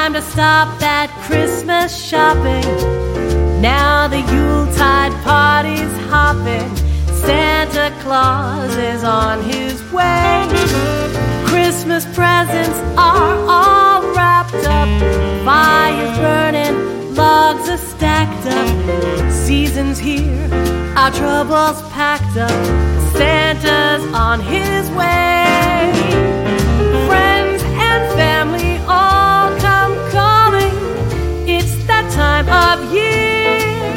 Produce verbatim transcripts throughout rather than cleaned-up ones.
Time to stop that Christmas shopping. Now the Yuletide party's hopping. Santa Claus is on his way. Christmas presents are all wrapped up. Fires burning, logs are stacked up. Season's here, our troubles packed up. Santa's on his way. Friends and family all come calling. It's that time of year.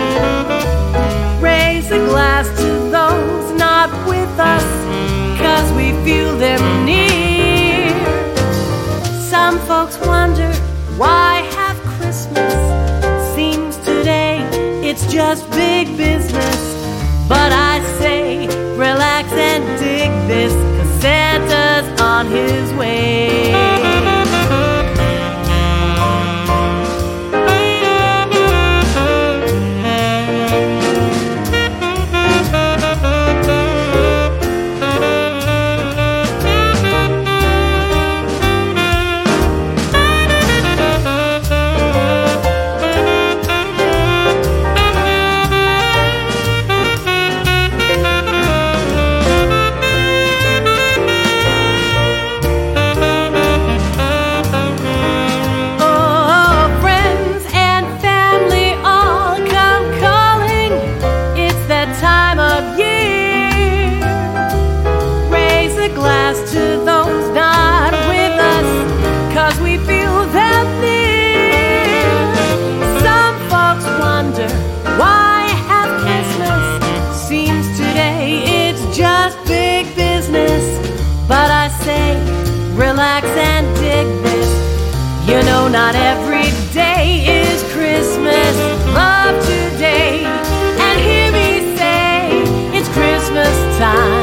Raise a glass to those not with us, 'cause we feel them near. Some folks wonder, why have Christmas? Seems today it's just big business. But I say, relax and dig this, 'cause Santa's on his way. To those not with us, 'cause we feel them near. Some folks wonder, why have Christmas? Seems today it's just big business. But I say, relax and dig this. You know not every day is Christmas. Love today, and hear me say, it's Christmas time.